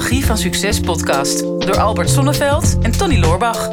Psychologie van Succes podcast door Albert Sonneveld en Tony Loorbach.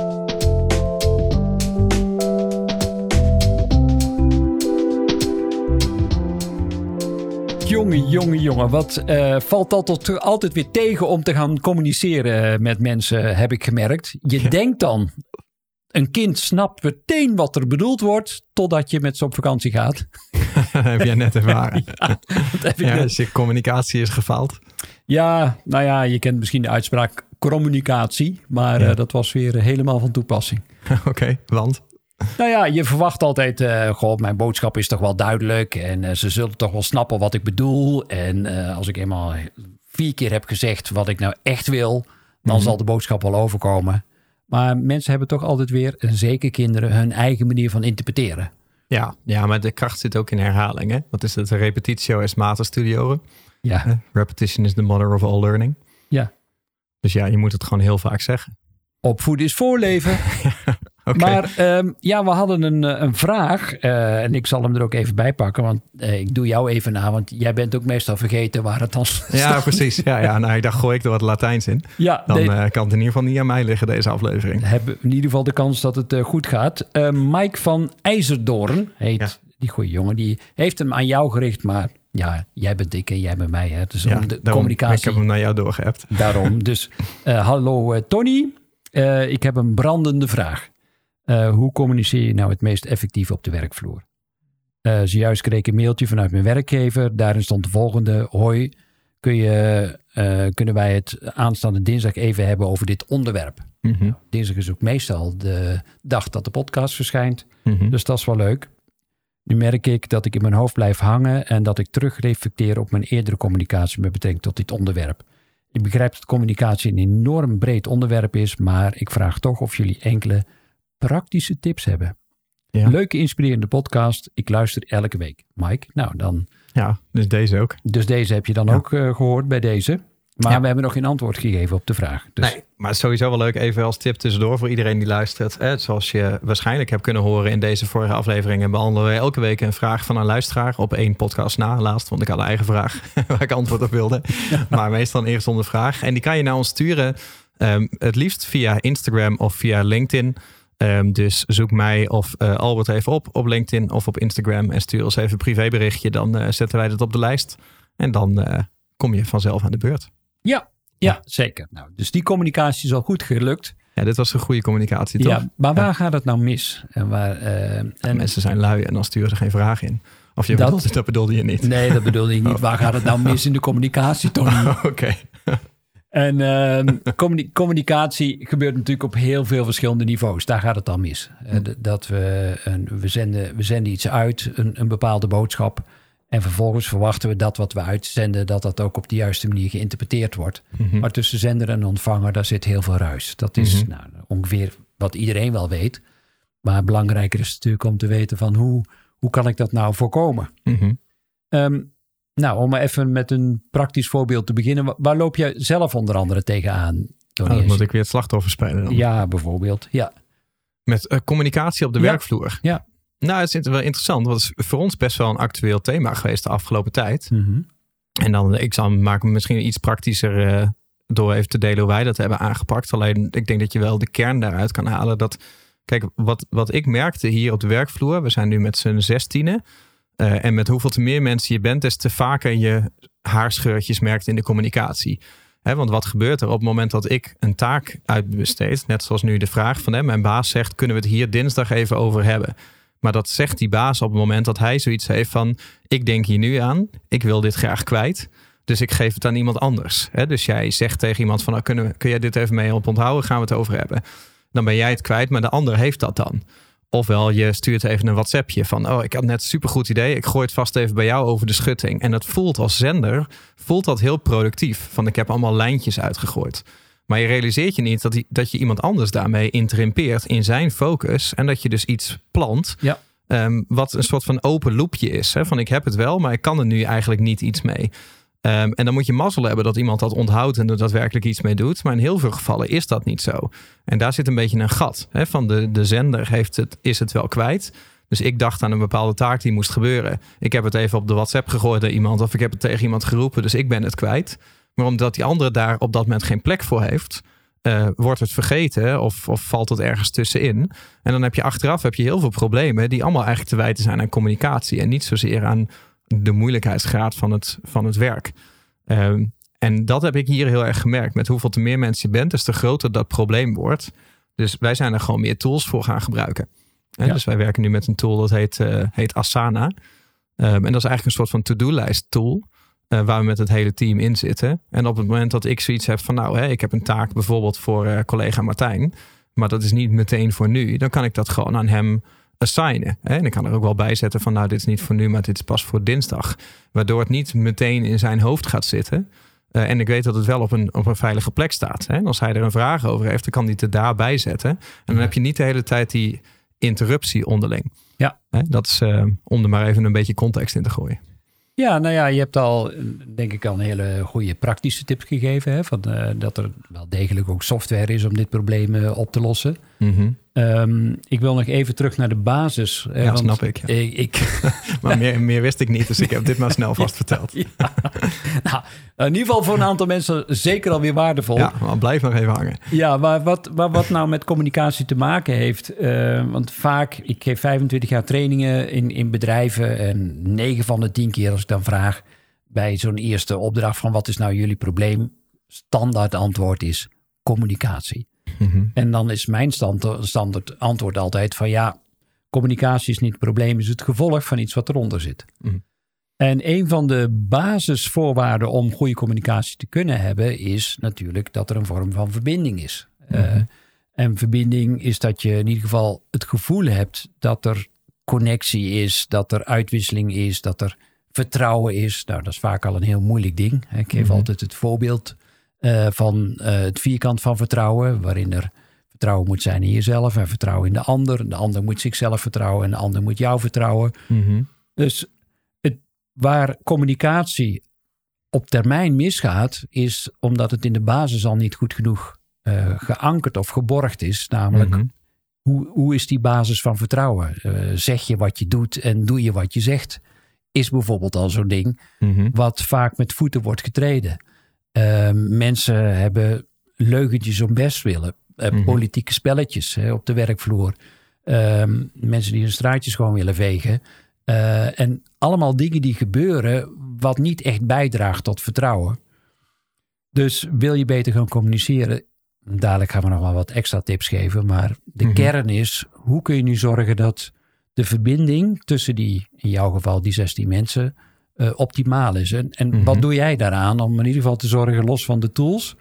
Jongen, wat valt altijd weer tegen om te gaan communiceren met mensen, heb ik gemerkt. Je denkt dan, een kind snapt meteen wat er bedoeld wordt, totdat je met ze op vakantie gaat. Dat heb jij net ervaren. Dus je communicatie is gefaald. Ja, nou ja, je kent misschien de uitspraak communicatie, maar dat was weer helemaal van toepassing. Oké, want? Nou ja, je verwacht altijd, mijn boodschap is toch wel duidelijk en ze zullen toch wel snappen wat ik bedoel. En als ik eenmaal 4 keer heb gezegd wat ik nou echt wil, dan zal de boodschap wel overkomen. Maar mensen hebben toch altijd weer, en zeker kinderen, hun eigen manier van interpreteren. Ja, maar de kracht zit ook in herhaling. Hè? Wat is het? Repetitio est mater studiorum. Ja. Repetition is the mother of all learning. Ja. Dus ja, je moet het gewoon heel vaak zeggen. Opvoeden is voorleven. Okay. Maar we hadden een vraag. En ik zal hem er ook even bij pakken. Want ik doe jou even na. Want jij bent ook meestal vergeten waar het dan staat. Ja, precies. Ja, nou, ik dacht, gooi ik er wat Latijns in. Ja, dan kan het in ieder geval niet aan mij liggen, deze aflevering. We hebben in ieder geval de kans dat het goed gaat. Mike van IJzerdoorn heet die goeie jongen. Die heeft hem aan jou gericht. Maar ja, jij bent ik en jij bent mij. Hè? Dus om de communicatie. Ik heb hem naar jou doorgeappt. Daarom. Dus hallo Tony. Ik heb een brandende vraag. Hoe communiceer je nou het meest effectief op de werkvloer? Zojuist kreeg ik een mailtje vanuit mijn werkgever. Daarin stond de volgende. Hoi, kunnen wij het aanstaande dinsdag even hebben over dit onderwerp? Mm-hmm. Dinsdag is ook meestal de dag dat de podcast verschijnt. Mm-hmm. Dus dat is wel leuk. Nu merk ik dat ik in mijn hoofd blijf hangen en dat ik terugreflecteer op mijn eerdere communicatie met betrekking tot dit onderwerp. Ik begrijp dat communicatie een enorm breed onderwerp is, maar ik vraag toch of jullie enkele praktische tips hebben. Ja. Leuke, inspirerende podcast. Ik luister elke week. Mike, nou dan. Ja, dus deze ook. Dus deze heb je dan ook gehoord bij deze. Maar we hebben nog geen antwoord gegeven op de vraag. Dus. Nee, maar sowieso wel leuk even als tip tussendoor voor iedereen die luistert. Zoals je waarschijnlijk hebt kunnen horen in deze vorige afleveringen, behandelen we elke week een vraag van een luisteraar op 1 podcast na. Laatst, want ik had een eigen vraag waar ik antwoord op wilde. Ja. Maar meestal een eerste vraag. En die kan je naar ons sturen. Het liefst via Instagram of via LinkedIn. Dus zoek mij of Albert even op LinkedIn of op Instagram en stuur ons even een privéberichtje. Dan zetten wij dat op de lijst. En dan kom je vanzelf aan de beurt. Ja, zeker. Nou, dus die communicatie is al goed gelukt. Ja, dit was een goede communicatie, toch? Ja, maar waar gaat het nou mis? En mensen zijn lui en dan sturen ze geen vraag in. Of dat bedoelde je niet? Nee, dat bedoelde ik niet. Oh. Waar gaat het nou mis in de communicatie, Tony? Oké. En communicatie gebeurt natuurlijk op heel veel verschillende niveaus. Daar gaat het dan mis. Dat we zenden iets uit, een bepaalde boodschap. En vervolgens verwachten we dat wat we uitzenden, dat ook op de juiste manier geïnterpreteerd wordt. Mm-hmm. Maar tussen zender en ontvanger, daar zit heel veel ruis. Dat is ongeveer wat iedereen wel weet. Maar belangrijker is natuurlijk om te weten van hoe kan ik dat nou voorkomen? Mm-hmm. Om even met een praktisch voorbeeld te beginnen. Waar loop jij zelf onder andere tegenaan? Dan moet ik weer het slachtoffer spelen dan. Ja, bijvoorbeeld. Ja. Met communicatie op de werkvloer. Ja. Nou, het is wel interessant. Want het is voor ons best wel een actueel thema geweest de afgelopen tijd. Mm-hmm. En dan, ik zal maken misschien iets praktischer door even te delen hoe wij dat hebben aangepakt. Alleen, ik denk dat je wel de kern daaruit kan halen. Dat, kijk, wat ik merkte hier op de werkvloer. We zijn nu met z'n 16. En met hoeveel te meer mensen je bent, des te vaker je haarscheurtjes merkt in de communicatie. Want wat gebeurt er op het moment dat ik een taak uitbesteed? Net zoals nu de vraag van mijn baas zegt, kunnen we het hier dinsdag even over hebben? Maar dat zegt die baas op het moment dat hij zoiets heeft van, ik denk hier nu aan, ik wil dit graag kwijt. Dus ik geef het aan iemand anders. Dus jij zegt tegen iemand van, kun jij dit even mee op onthouden? Gaan we het over hebben? Dan ben jij het kwijt, maar de ander heeft dat dan. Ofwel je stuurt even een WhatsAppje van, ik had net een supergoed idee. Ik gooi het vast even bij jou over de schutting. En dat voelt als zender, dat heel productief. Van ik heb allemaal lijntjes uitgegooid. Maar je realiseert je niet dat je iemand anders daarmee interrumpeert in zijn focus. En dat je dus iets plant. Ja. Wat een soort van open loopje is. Van ik heb het wel, maar ik kan er nu eigenlijk niet iets mee. En dan moet je mazzel hebben dat iemand dat onthoudt en er daadwerkelijk iets mee doet. Maar in heel veel gevallen is dat niet zo. En daar zit een beetje een gat. Van de zender is het wel kwijt. Dus ik dacht aan een bepaalde taak die moest gebeuren. Ik heb het even op de WhatsApp gegooid naar iemand of ik heb het tegen iemand geroepen. Dus ik ben het kwijt. Maar omdat die andere daar op dat moment geen plek voor heeft, wordt het vergeten of valt het ergens tussenin. En dan heb je achteraf heel veel problemen die allemaal eigenlijk te wijten zijn aan communicatie en niet zozeer aan de moeilijkheidsgraad van het werk. En dat heb ik hier heel erg gemerkt. Met hoeveel te meer mensen je bent, des te groter dat probleem wordt. Dus wij zijn er gewoon meer tools voor gaan gebruiken. Ja. Dus wij werken nu met een tool dat heet Asana. En dat is eigenlijk een soort van to-do-lijst tool. Waar we met het hele team in zitten. En op het moment dat ik zoiets heb van ik heb een taak bijvoorbeeld voor collega Martijn. Maar dat is niet meteen voor nu. Dan kan ik dat gewoon aan hem assignen. En ik kan er ook wel bij zetten van dit is niet voor nu, maar dit is pas voor dinsdag. Waardoor het niet meteen in zijn hoofd gaat zitten. En ik weet dat het wel op een veilige plek staat. En als hij er een vraag over heeft, dan kan hij het er daarbij zetten. En dan heb je niet de hele tijd die interruptie onderling. Ja. Dat is om er maar even een beetje context in te gooien. Ja, nou ja, je hebt al, denk ik, al een hele goede praktische tips gegeven. Hè, van, dat er wel degelijk ook software is om dit probleem op te lossen. Mm-hmm. Ik wil nog even terug naar de basis. Ja, want snap ik. Ja. Maar meer wist ik niet, dus ik heb dit maar snel vast verteld. Ja. Nou, in ieder geval voor een aantal mensen zeker alweer waardevol. Ja, maar blijf nog even hangen. Ja, maar wat nou met communicatie te maken heeft. Want vaak, ik geef 25 jaar trainingen in bedrijven. En 9 van de 10 keer als ik dan vraag bij zo'n eerste opdracht van wat is nou jullie probleem? Standaard antwoord is communicatie. Mm-hmm. En dan is mijn standaard antwoord altijd van communicatie is niet het probleem, is het gevolg van iets wat eronder zit. Mm-hmm. En een van de basisvoorwaarden om goede communicatie te kunnen hebben is natuurlijk dat er een vorm van verbinding is. Mm-hmm. En verbinding is dat je in ieder geval het gevoel hebt dat er connectie is, dat er uitwisseling is, dat er vertrouwen is. Nou, dat is vaak al een heel moeilijk ding. Ik geef altijd het voorbeeld van het vierkant van vertrouwen, waarin er vertrouwen moet zijn in jezelf en vertrouwen in de ander. De ander moet zichzelf vertrouwen en de ander moet jou vertrouwen. Mm-hmm. Dus waar communicatie op termijn misgaat, is omdat het in de basis al niet goed genoeg geankerd of geborgd is. Namelijk, hoe is die basis van vertrouwen? Zeg je wat je doet en doe je wat je zegt? Is bijvoorbeeld al zo'n ding wat vaak met voeten wordt getreden. Mensen hebben leugentjes om best willen. Politieke spelletjes op de werkvloer. Mensen die hun straatjes gewoon willen vegen. En allemaal dingen die gebeuren wat niet echt bijdraagt tot vertrouwen. Dus wil je beter gaan communiceren? Dadelijk gaan we nog wel wat extra tips geven. Maar de kern is, hoe kun je nu zorgen dat de verbinding tussen in jouw geval die 16 mensen, optimaal is. En wat doe jij daaraan om in ieder geval te zorgen, los van de tools,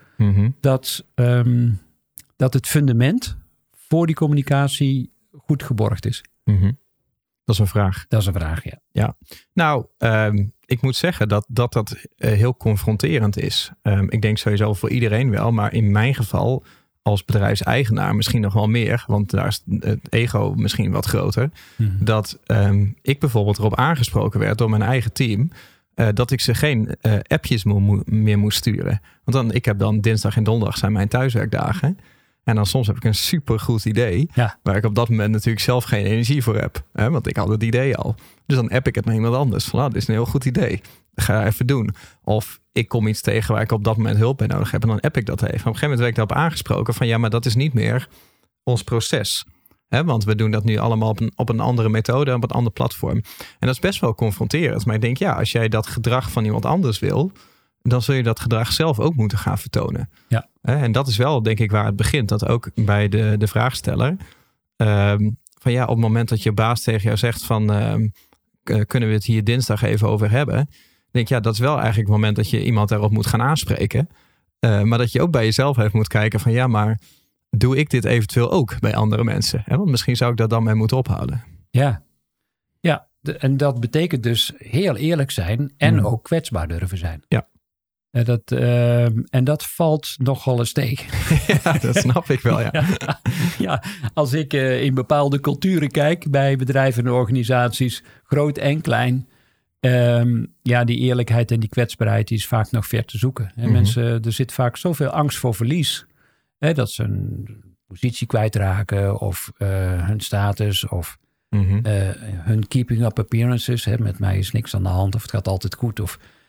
dat het fundament voor die communicatie goed geborgd is? Mm-hmm. Dat is een vraag. Dat is een vraag, ja. Nou, ik moet zeggen dat heel confronterend is. Ik denk sowieso voor iedereen wel, maar in mijn geval als bedrijfseigenaar misschien nog wel meer, want daar is het ego misschien wat groter. Mm-hmm. Dat ik bijvoorbeeld erop aangesproken werd door mijn eigen team, dat ik ze geen appjes meer moest sturen. Want ik heb dan dinsdag en donderdag zijn mijn thuiswerkdagen. En dan soms heb ik een supergoed idee, waar ik op dat moment natuurlijk zelf geen energie voor heb. Want ik had het idee al. Dus dan app ik het naar iemand anders. Van, dit is een heel goed idee. Dat ga ik even doen. Of ik kom iets tegen waar ik op dat moment hulp bij nodig heb. En dan app ik dat even. Op een gegeven moment werd ik daarop aangesproken van maar dat is niet meer ons proces. Want we doen dat nu allemaal op een andere methode, op een ander platform. En dat is best wel confronterend. Maar ik denk, als jij dat gedrag van iemand anders wil, dan zul je dat gedrag zelf ook moeten gaan vertonen. Ja. En dat is wel, denk ik, waar het begint. Dat ook bij de vraagsteller. Op het moment dat je baas tegen jou zegt van, kunnen we het hier dinsdag even over hebben? Denk dat is wel eigenlijk het moment dat je iemand daarop moet gaan aanspreken. Maar dat je ook bij jezelf even moet kijken van, maar doe ik dit eventueel ook bij andere mensen? Want misschien zou ik dat dan mee moeten ophouden. Ja. En dat betekent dus heel eerlijk zijn en ook kwetsbaar durven zijn. Ja. En dat valt nogal eens tegen. Ja, dat snap ik wel, ja, als ik in bepaalde culturen kijk bij bedrijven en organisaties, groot en klein, die eerlijkheid en die kwetsbaarheid is vaak nog ver te zoeken. En mensen, er zit vaak zoveel angst voor verlies, dat ze hun positie kwijtraken of hun status of hun keeping up appearances. Met mij is niks aan de hand of het gaat altijd goed of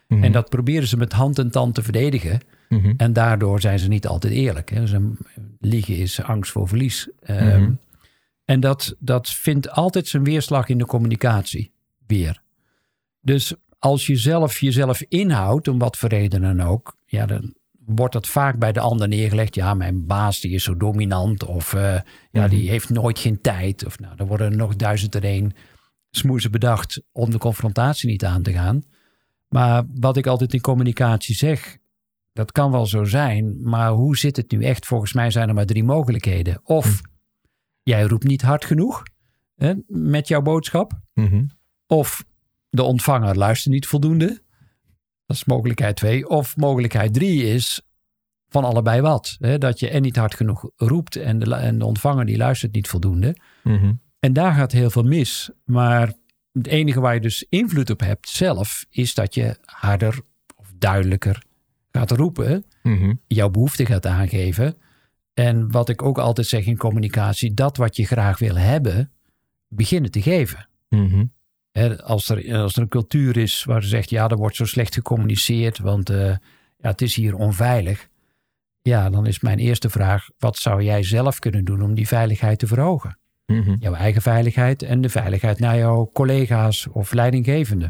Mm-hmm. En dat proberen ze met hand en tand te verdedigen. Mm-hmm. En daardoor zijn ze niet altijd eerlijk. Hè. Dus liegen is angst voor verlies. Mm-hmm. En dat vindt altijd zijn weerslag in de communicatie weer. Dus als je jezelf inhoudt, om wat voor reden dan ook, ja, dan wordt dat vaak bij de ander neergelegd. Ja, mijn baas die is zo dominant. Of die heeft nooit geen tijd. Of er worden er nog 1001 smoezen bedacht om de confrontatie niet aan te gaan. Maar wat ik altijd in communicatie zeg, dat kan wel zo zijn. Maar hoe zit het nu echt? Volgens mij zijn er maar 3 mogelijkheden. Of jij roept niet hard genoeg met jouw boodschap. Mm-hmm. Of de ontvanger luistert niet voldoende. Dat is mogelijkheid 2. Of mogelijkheid 3 is van allebei wat. Hè? Dat je en niet hard genoeg roept en de ontvanger die luistert niet voldoende. Mm-hmm. En daar gaat heel veel mis. Maar het enige waar je dus invloed op hebt zelf, is dat je harder of duidelijker gaat roepen. Mm-hmm. Jouw behoefte gaat aangeven. En wat ik ook altijd zeg in communicatie, dat wat je graag wil hebben, beginnen te geven. Mm-hmm. Als er een cultuur is waar ze zegt, ja, er wordt zo slecht gecommuniceerd, want het is hier onveilig. Ja, dan is mijn eerste vraag, wat zou jij zelf kunnen doen om die veiligheid te verhogen? Mm-hmm. Jouw eigen veiligheid en de veiligheid naar jouw collega's of leidinggevenden.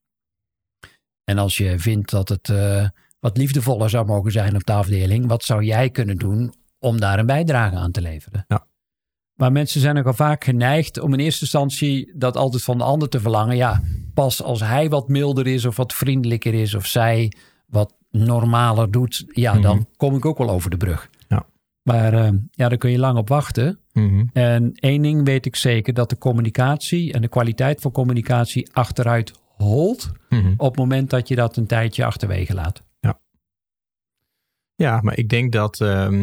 En als je vindt dat het wat liefdevoller zou mogen zijn op de afdeling, wat zou jij kunnen doen om daar een bijdrage aan te leveren? Ja. Maar mensen zijn nogal vaak geneigd om in eerste instantie dat altijd van de ander te verlangen. Ja, pas als hij wat milder is of wat vriendelijker is of zij wat normaler doet, ja, dan kom ik ook wel over de brug. Ja. Maar daar kun je lang op wachten. Mm-hmm. En 1 ding weet ik zeker, dat de communicatie en de kwaliteit van communicatie achteruit holt op het moment dat je dat een tijdje achterwege laat. Ja, maar ik denk dat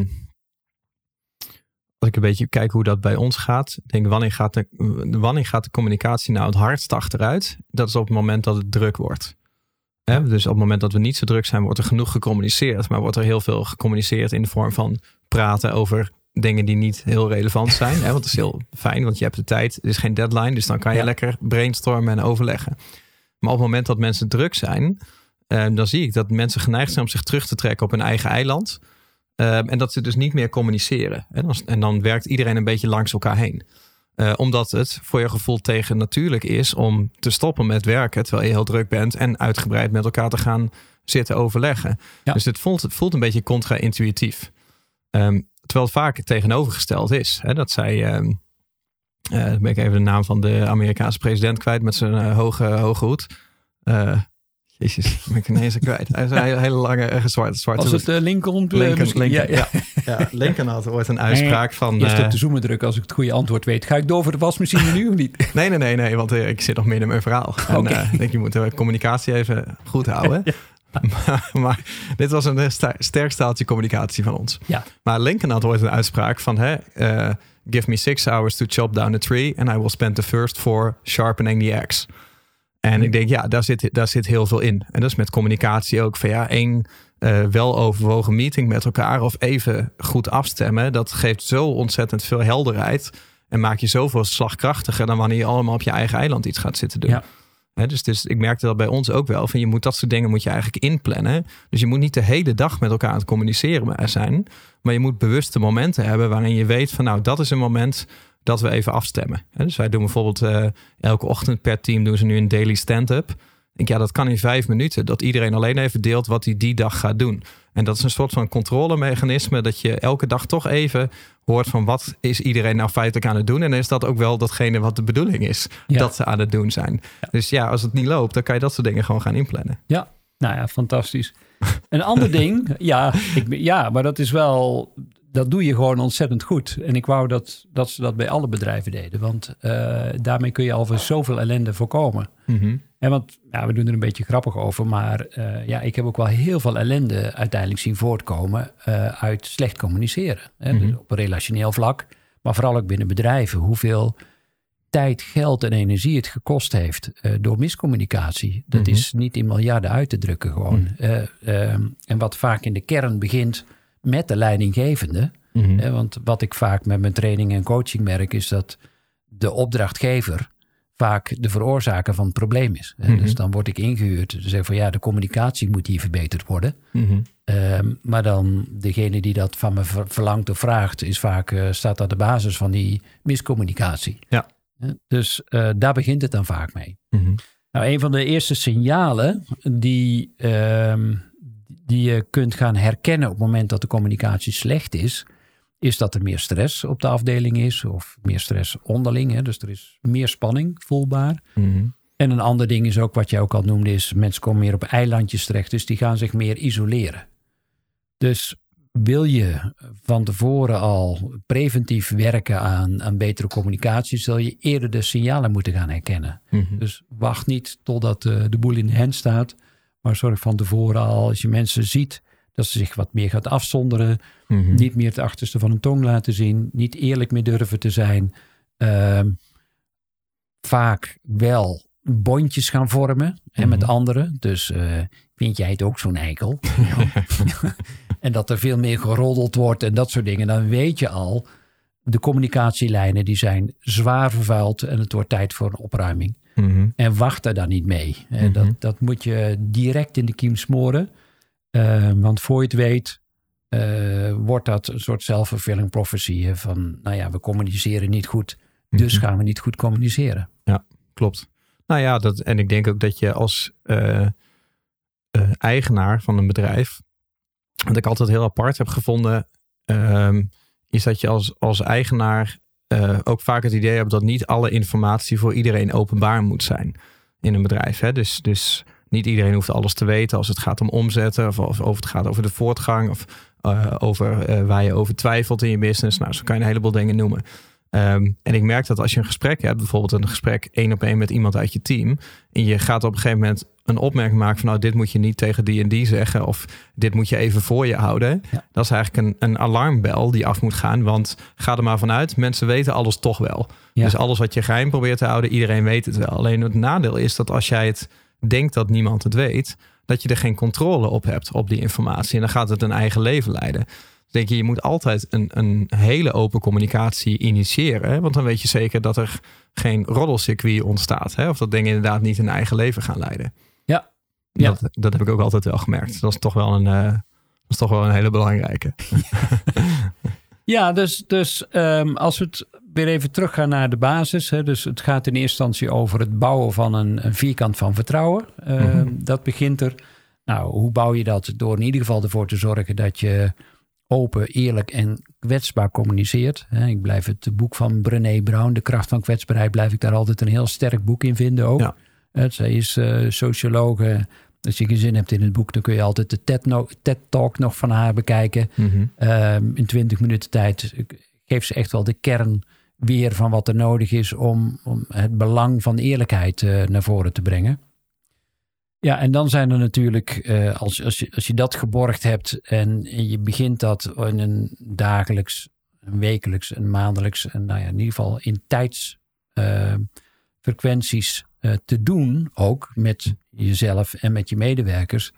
als ik een beetje kijk hoe dat bij ons gaat, denk wanneer gaat de communicatie nou het hardst achteruit? Dat is op het moment dat het druk wordt. Ja. Dus op het moment dat we niet zo druk zijn, wordt er genoeg gecommuniceerd. Maar wordt er heel veel gecommuniceerd in de vorm van praten over dingen die niet heel relevant zijn. Want dat is heel fijn, want je hebt de tijd. Er is geen deadline, dus dan kan je lekker brainstormen en overleggen. Maar op het moment dat mensen druk zijn, dan zie ik dat mensen geneigd zijn om zich terug te trekken op hun eigen eiland. En dat ze dus niet meer communiceren. En dan werkt iedereen een beetje langs elkaar heen. Omdat het voor je gevoel tegen natuurlijk is om te stoppen met werken terwijl je heel druk bent en uitgebreid met elkaar te gaan zitten overleggen. Ja. Dus het voelt een beetje contra-intuïtief. Terwijl het vaak het tegenovergesteld is. Dat zei, dan ben ik even de naam van de Amerikaanse president kwijt met zijn hoge hoed. Jezus, ben ik ineens kwijt. Hij is een hele lange zwarte. Was het Lincoln? Lincoln. Ja. Lincoln had ooit een uitspraak van... Eerst op de zoomen drukken als ik het goede antwoord weet. Ga ik door voor de wasmachine nu of niet? Nee, want ik zit nog midden in mijn verhaal. Okay. En ik denk, je moet de communicatie even goed houden. maar dit was een sterk staaltje communicatie van ons. Ja. Maar Lincoln had ooit een uitspraak van... give me 6 hours to chop down a tree... and I will spend the first 4 sharpening the axe. En ik denk, daar zit heel veel in. En dat is met communicatie ook van één weloverwogen meeting met elkaar of even goed afstemmen. Dat geeft zo ontzettend veel helderheid en maakt je zoveel slagkrachtiger dan wanneer je allemaal op je eigen eiland iets gaat zitten doen. Ja. Dus ik merkte dat bij ons ook wel. Van dat soort dingen moet je eigenlijk inplannen. Dus je moet niet de hele dag met elkaar aan het communiceren zijn. Maar je moet bewuste momenten hebben waarin je weet van dat is een moment dat we even afstemmen. Dus wij doen bijvoorbeeld elke ochtend per team doen ze nu een daily stand-up. Ik denk, dat kan in 5 minuten. Dat iedereen alleen even deelt wat hij die dag gaat doen. En dat is een soort van controlemechanisme dat je elke dag toch even hoort van wat is iedereen nou feitelijk aan het doen. En dan is dat ook wel datgene wat de bedoeling is dat ze aan het doen zijn. Ja. Dus als het niet loopt, dan kan je dat soort dingen gewoon gaan inplannen. Ja, nou ja, fantastisch. Een ander ding, maar dat is wel... Dat doe je gewoon ontzettend goed. En ik wou dat ze dat bij alle bedrijven deden. Want daarmee kun je al voor zoveel ellende voorkomen. Mm-hmm. En want we doen er een beetje grappig over. Maar ik heb ook wel heel veel ellende uiteindelijk zien voortkomen uit slecht communiceren. Mm-hmm. Dus op een relationeel vlak. Maar vooral ook binnen bedrijven. Hoeveel tijd, geld en energie het gekost heeft door miscommunicatie. Dat is niet in miljarden uit te drukken gewoon. En wat vaak in de kern begint met de leidinggevende. Want wat ik vaak met mijn training en coaching merk is dat de opdrachtgever vaak de veroorzaker van het probleem is. Dus dan word ik ingehuurd. Dus zeg van de communicatie moet hier verbeterd worden. Maar dan degene die dat van me verlangt of vraagt, is vaak staat aan de basis van die miscommunicatie. Ja. Dus daar begint het dan vaak mee. Nou, een van de eerste signalen die je kunt gaan herkennen op het moment dat de communicatie slecht is dat er meer stress op de afdeling is of meer stress onderling. Hè? Dus er is meer spanning voelbaar. En een ander ding is ook wat jij ook al noemde, is mensen komen meer op eilandjes terecht. Dus die gaan zich meer isoleren. Dus wil je van tevoren al preventief werken aan betere communicatie, zul je eerder de signalen moeten gaan herkennen. Dus wacht niet totdat de boel in de hand staat, maar zorg van tevoren al, als je mensen ziet, dat ze zich wat meer gaat afzonderen. Niet meer het achterste van hun tong laten zien. Niet eerlijk meer durven te zijn. Vaak wel bondjes gaan vormen met anderen. Dus vind jij het ook zo'n eikel? En dat er veel meer geroddeld wordt en dat soort dingen. Dan weet je al, de communicatielijnen die zijn zwaar vervuild en het wordt tijd voor een opruiming. En wacht er dan niet mee. Dat moet je direct in de kiem smoren. Want voor je het weet, wordt dat een soort self-fulfilling prophecy van, we communiceren niet goed, dus gaan we niet goed communiceren. Ja, klopt. Nou ja, en ik denk ook dat je als eigenaar van een bedrijf, wat ik altijd heel apart heb gevonden, is dat je als eigenaar ook vaak het idee hebt dat niet alle informatie voor iedereen openbaar moet zijn in een bedrijf. Hè? Dus niet iedereen hoeft alles te weten als het gaat om omzetten of het gaat over de voortgang of over waar je over twijfelt in je business. Nou, zo kan je een heleboel dingen noemen. En ik merk dat als je een gesprek hebt, bijvoorbeeld een gesprek 1-op-1 met iemand uit je team, en je gaat op een gegeven moment een opmerking maken van dit moet je niet tegen die en die zeggen of dit moet je even voor je houden. Ja. Dat is eigenlijk een alarmbel die af moet gaan, want ga er maar vanuit, mensen weten alles toch wel. Ja. Dus alles wat je geheim probeert te houden, iedereen weet het wel. Alleen het nadeel is dat als jij het denkt dat niemand het weet, dat je er geen controle op hebt op die informatie en dan gaat het een eigen leven leiden. Denk je moet altijd een hele open communicatie initiëren. Hè? Want dan weet je zeker dat er geen roddelcircuit ontstaat. Hè? Of dat dingen inderdaad niet een eigen leven gaan leiden. Ja. Dat heb ik ook altijd wel gemerkt. Dat is toch wel een hele belangrijke. Ja, dus als we het weer even teruggaan naar de basis. Hè? Dus het gaat in eerste instantie over het bouwen van een vierkant van vertrouwen. Dat begint er. Nou, hoe bouw je dat? Door in ieder geval ervoor te zorgen dat je open, eerlijk en kwetsbaar communiceert. Ik blijf het boek van Brené Brown, De kracht van kwetsbaarheid, blijf ik daar altijd een heel sterk boek in vinden ook. Ja. Zij is sociologe. Als je geen zin hebt in het boek, dan kun je altijd de TED-talk nog van haar bekijken. In 20 minuten tijd geeft ze echt wel de kern weer van wat er nodig is om het belang van eerlijkheid naar voren te brengen. Ja, en dan zijn er natuurlijk, als je dat geborgd hebt en je begint dat in een dagelijks, een wekelijks, een maandelijks en in ieder geval in tijdsfrequenties te doen, ook met jezelf en met je medewerkers,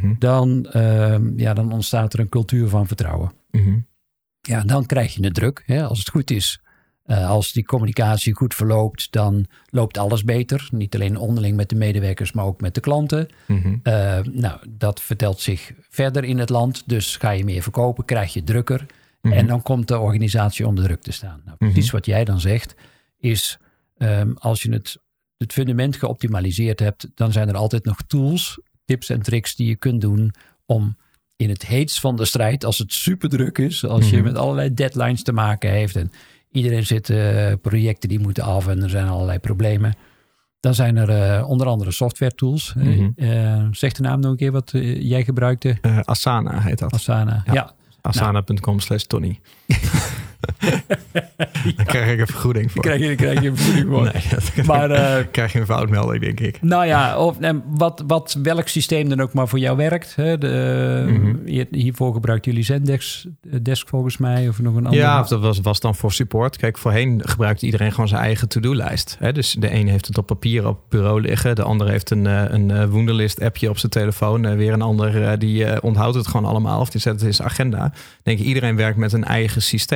dan ontstaat er een cultuur van vertrouwen. Ja, dan krijg je de druk, hè, als het goed is. Als die communicatie goed verloopt, dan loopt alles beter. Niet alleen onderling met de medewerkers, maar ook met de klanten. Dat vertelt zich verder in het land. Dus ga je meer verkopen, krijg je drukker. En dan komt de organisatie onder druk te staan. Nou, precies wat jij dan zegt, is als je het fundament geoptimaliseerd hebt, dan zijn er altijd nog tools, tips en tricks die je kunt doen om in het heetst van de strijd, als het super druk is, als je met allerlei deadlines te maken heeft en iedereen zit projecten die moeten af en er zijn allerlei problemen. Dan zijn er onder andere software tools. Zeg de naam nog een keer wat jij gebruikte. Asana heet dat. Asana, ja. Asana.com/Tony. Daar krijg ik een vergoeding voor. Krijg je een vergoeding voor. Nee, maar krijg je een foutmelding, denk ik. Nou ja, welk systeem dan ook maar voor jou werkt. Hè? Hiervoor gebruikten jullie Zendesk volgens mij of nog een andere? Ja, dat was dan voor support. Kijk, voorheen gebruikte iedereen gewoon zijn eigen to-do-lijst. Hè? Dus de een heeft het op papier op het bureau liggen. De ander heeft een Wunderlist-appje op zijn telefoon. Weer een ander die onthoudt het gewoon allemaal. Of die zet het in zijn agenda. Denk je, iedereen werkt met een eigen systeem.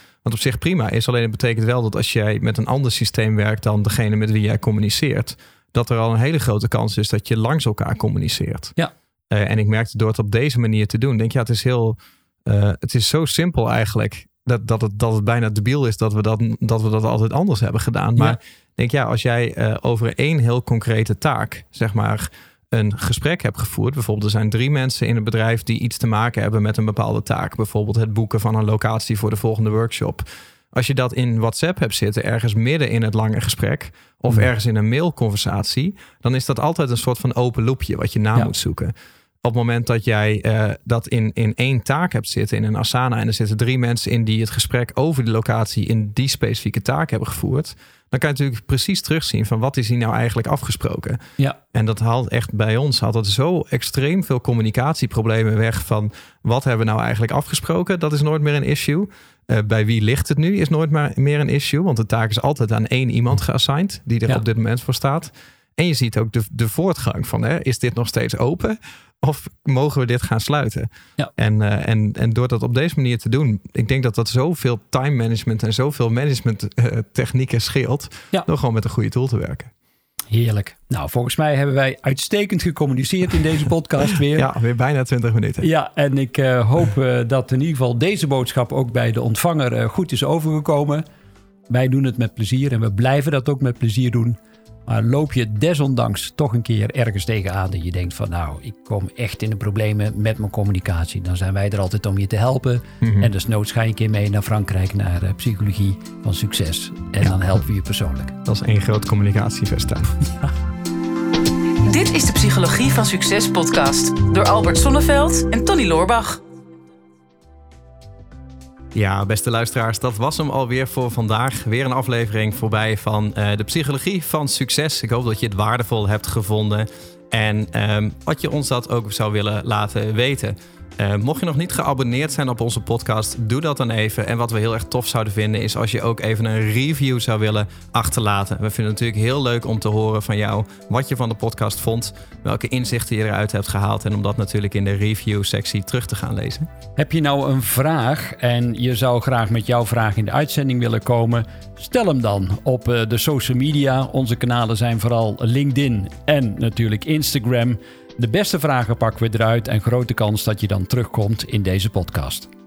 Wat op zich prima is. Alleen het betekent wel dat als jij met een ander systeem werkt dan degene met wie jij communiceert, dat er al een hele grote kans is dat je langs elkaar communiceert. Ja. En ik merkte door het op deze manier te doen, denk het is zo simpel eigenlijk dat het bijna debiel is dat we dat altijd anders hebben gedaan. Maar denk als jij over één heel concrete taak, zeg maar, een gesprek hebt gevoerd. Bijvoorbeeld er zijn 3 mensen in het bedrijf die iets te maken hebben met een bepaalde taak. Bijvoorbeeld het boeken van een locatie voor de volgende workshop. Als je dat in WhatsApp hebt zitten, ergens midden in het lange gesprek, of ergens in een mailconversatie, dan is dat altijd een soort van open loopje wat je na moet zoeken. Op het moment dat jij dat in één taak hebt zitten, in een Asana, en er zitten 3 mensen in die het gesprek over die locatie in die specifieke taak hebben gevoerd, dan kan je natuurlijk precies terugzien van wat is hier nou eigenlijk afgesproken. Ja. En dat haalt echt bij ons altijd zo extreem veel communicatieproblemen weg van wat hebben we nou eigenlijk afgesproken. Dat is nooit meer een issue. Bij wie ligt het nu is nooit meer een issue. Want de taak is altijd aan 1 iemand geassigned die er op dit moment voor staat. En je ziet ook de voortgang van is dit nog steeds open? Of mogen we dit gaan sluiten? Ja. En door dat op deze manier te doen, ik denk dat dat zoveel time management en zoveel management technieken scheelt. Door gewoon met een goede tool te werken. Heerlijk. Nou, volgens mij hebben wij uitstekend gecommuniceerd in deze podcast weer. Ja, weer bijna 20 minuten. Ja, en ik hoop dat in ieder geval deze boodschap ook bij de ontvanger goed is overgekomen. Wij doen het met plezier en we blijven dat ook met plezier doen. Maar loop je desondanks toch een keer ergens tegenaan dat je denkt van nou, ik kom echt in de problemen met mijn communicatie. Dan zijn wij er altijd om je te helpen. Mm-hmm. En desnoods ga je een keer mee naar Frankrijk, naar psychologie van succes. En dan helpen we je persoonlijk. Dat is 1 groot communicatiefestijn. Ja. Dit is de Psychologie van Succes podcast door Albert Sonneveld en Tony Loorbach. Ja, beste luisteraars, dat was hem alweer voor vandaag. Weer een aflevering voorbij van de Psychologie van Succes. Ik hoop dat je het waardevol hebt gevonden en wat je ons dat ook zou willen laten weten. Mocht je nog niet geabonneerd zijn op onze podcast, doe dat dan even. En wat we heel erg tof zouden vinden is als je ook even een review zou willen achterlaten. We vinden het natuurlijk heel leuk om te horen van jou wat je van de podcast vond, welke inzichten je eruit hebt gehaald en om dat natuurlijk in de review-sectie terug te gaan lezen. Heb je nou een vraag en je zou graag met jouw vraag in de uitzending willen komen? Stel hem dan op de social media. Onze kanalen zijn vooral LinkedIn en natuurlijk Instagram. De beste vragen pakken we eruit en grote kans dat je dan terugkomt in deze podcast.